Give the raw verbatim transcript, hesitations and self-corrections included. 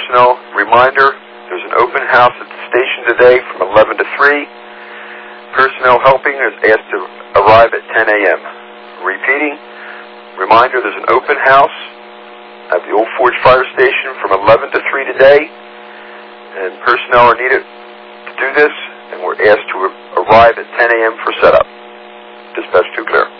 personnel, reminder, there's an open house at the station today from eleven to three. Personnel helping is asked to arrive at ten a.m. Repeating, reminder, there's an open house at the Old Forge Fire Station from eleven to three today, and personnel are needed to do this, and we're asked to arrive at ten a.m. for setup. Dispatch two clear.